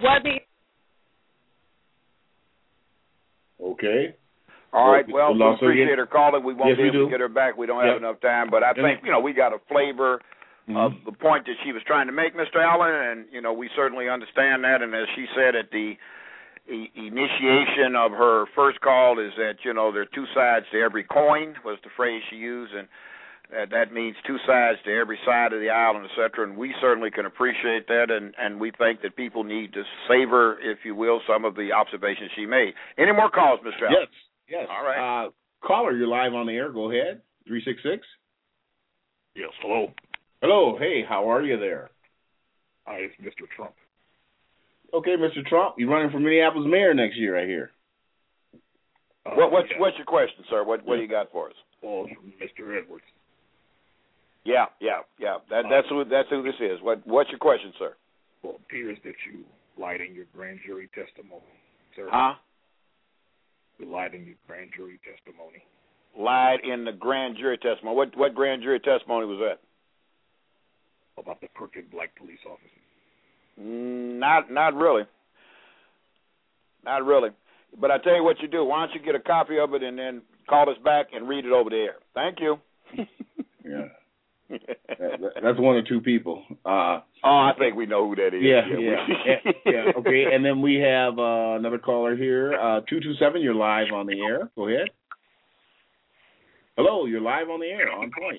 Okay. All right. Well, we appreciate her calling. We won't be able to get her back. We don't have enough time. But I think, we got a flavor of the point that she was trying to make, Mr. Allen, and, we certainly understand that. And as she said at the initiation of her first call is that, there are two sides to every coin was the phrase she used. And that means two sides to every side of the aisle, and et cetera, and we certainly can appreciate that, and we think that people need to savor, if you will, some of the observations she made. Any more calls, Mr. Allen? Yes. All right. Caller, you're live on the air. Go ahead. 366. Yes, hello. Hello. Hey, how are you there? Hi, it's Mr. Trump. Okay, Mr. Trump, you're running for Minneapolis mayor next year, I hear. What's your question, sir? What do you got for us? Well, Mr. Edwards. Yeah. That's who this is. What's your question, sir? Well, it appears that you lied in your grand jury testimony, sir. Huh? You lied in your grand jury testimony. Lied in the grand jury testimony. What grand jury testimony was that? About the crooked black police officers. Not really. Not really. But I tell you what you do. Why don't you get a copy of it and then call us back and read it over the air? Thank you. Yeah. That's one or two people. I think we know who that is. Yeah. Okay, and then we have another caller here, 227. You're live on the air. Go ahead. Hello, you're live on the air. On point.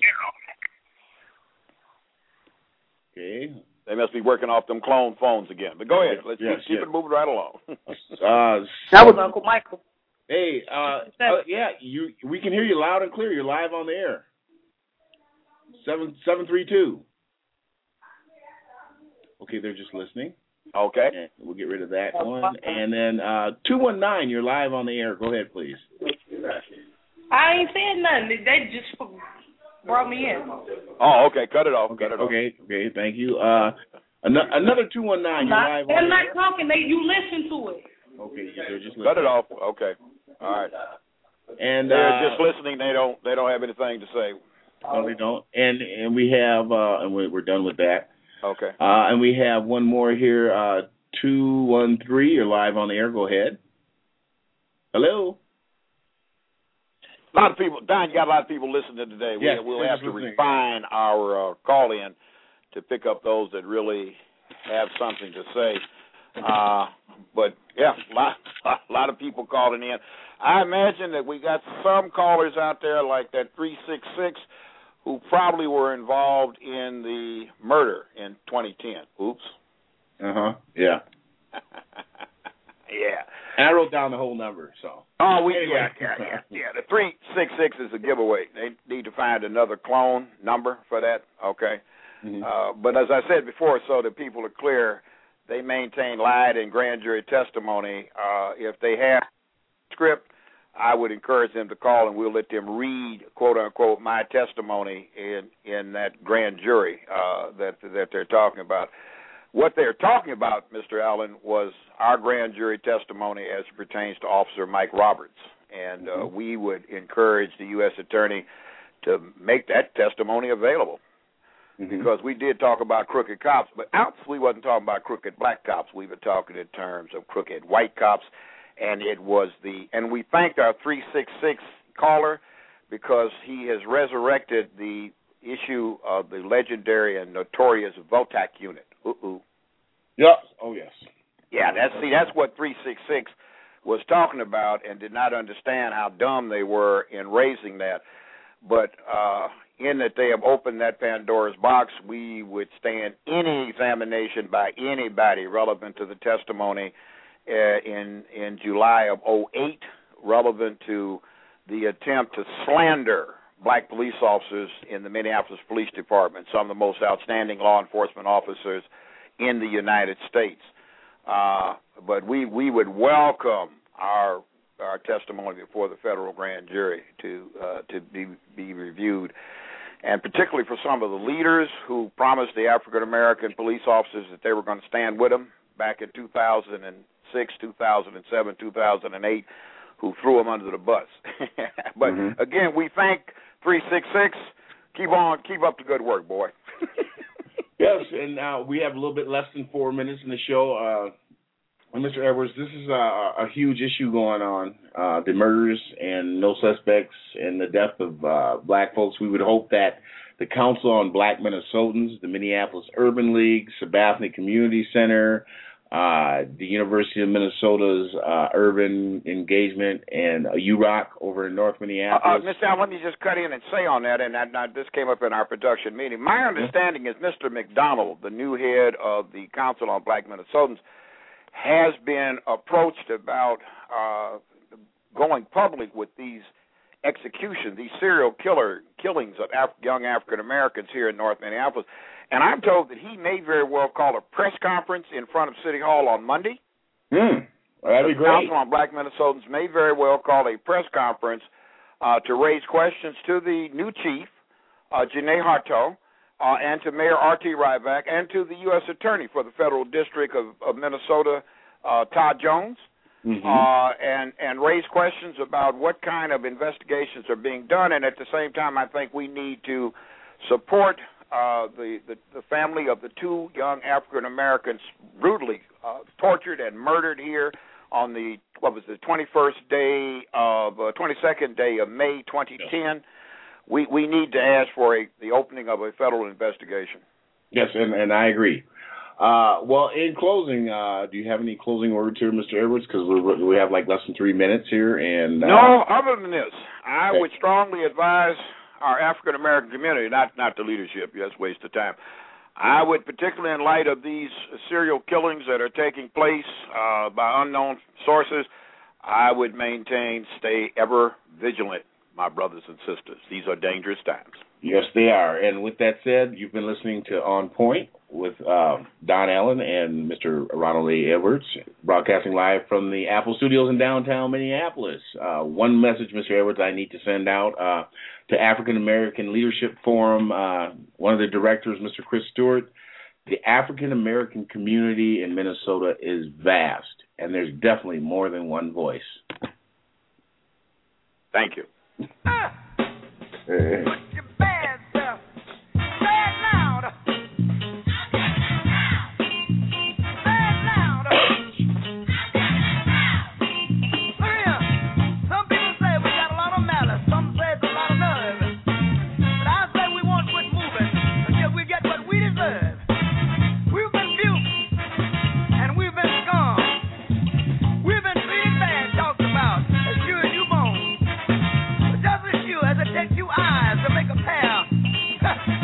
Okay. They must be working off them clone phones again. But go ahead. Let's keep it moving right along. That was Uncle Michael. Hey, we can hear you loud and clear. You're live on the air. 732. Okay, they're just listening. Okay. And we'll get rid of that one. And then 219, you're live on the air. Go ahead, please. I ain't saying nothing. They just brought me in. Oh, okay. Cut it off. Okay, thank you. Another 219, you're live on the air. They're not talking. You listen to it. Okay, they're just listening. Cut it off. Okay. All right. And they're just listening. They don't have anything to say. No, they don't. And we have, and we're done with that. Okay. And we have one more here, 213. You're live on the air. Go ahead. Hello. A lot of people, Don, you got a lot of people listening today. Yes, we'll have to refine our call-in to pick up those that really have something to say. But, yeah, a lot of people calling in. I imagine that we got some callers out there like that 366 who probably were involved in the murder in 2010. Oops. Yeah. Yeah. And I wrote down the whole number, so. Oh, yeah. The 366 is a giveaway. They need to find another clone number for that, okay? Mm-hmm. But as I said before, so that people are clear, they maintain lied in grand jury testimony. If they have script, I would encourage them to call, and we'll let them read, quote unquote, my testimony in that grand jury that they're talking about. What they're talking about, Mr. Allen, was our grand jury testimony as it pertains to Officer Mike Roberts and we would encourage the U.S. Attorney to make that testimony available. Because we did talk about crooked cops, but we wasn't talking about crooked black cops. We were talking in terms of crooked white cops, and we thanked our 366 caller because he has resurrected the issue of the legendary and notorious VOTAC unit. Yep. Oh, yes. Yeah, that's what 366 was talking about, and did not understand how dumb they were in raising that. But in that they have opened that Pandora's box, we would stand any examination by anybody relevant to the testimony in July of 2008, relevant to the attempt to slander black police officers in the Minneapolis Police Department, some of the most outstanding law enforcement officers in the United States. But we would welcome our testimony before the federal grand jury to be reviewed, and particularly for some of the leaders who promised the African American police officers that they were going to stand with them back in 2006, 2007, 2008, who threw them under the bus. But again, we thank 366. Keep up the good work, boy. Yes, and we have a little bit less than 4 minutes in the show. Mr. Edwards, this is a huge issue going on, the murders and no suspects and the death of black folks. We would hope that the Council on Black Minnesotans, the Minneapolis Urban League, Sabathani Community Center, the University of Minnesota's Urban Engagement, and UROC over in North Minneapolis. Mr. Al, let me just cut in and say on that, and this came up in our production meeting. My understanding is Mr. McDonald, the new head of the Council on Black Minnesotans, has been approached about going public with these executions, these serial killings of young African Americans here in North Minneapolis. And I'm told that he may very well call a press conference in front of City Hall on Monday. That'd be great. The Council on Black Minnesotans may very well call a press conference to raise questions to the new chief, Janae Harteau, and to Mayor R.T. Ryback, and to the U.S. Attorney for the Federal District of Minnesota, Todd Jones, and raise questions about what kind of investigations are being done. And at the same time, I think we need to support the family of the two young African Americans brutally tortured and murdered here on the 22nd day of May 2010. We need to ask for the opening of a federal investigation. Yes, and I agree. Well, in closing, do you have any closing words here, Mr. Edwards? Because we have like less than 3 minutes here. And no, other than this, I would strongly advise our African American community, not the leadership. Yes, waste of time. I would, particularly in light of these serial killings that are taking place by unknown sources, I would maintain stay ever vigilant, my brothers and sisters. These are dangerous times. Yes, they are. And with that said, you've been listening to On Point with Don Allen and Mr. Ronald A. Edwards, broadcasting live from the Apple Studios in downtown Minneapolis. One message, Mr. Edwards, I need to send out to African American Leadership Forum, one of the directors, Mr. Chris Stewart. The African American community in Minnesota is vast, and there's definitely more than one voice. Thank you. Take 2 eyes to make a pair.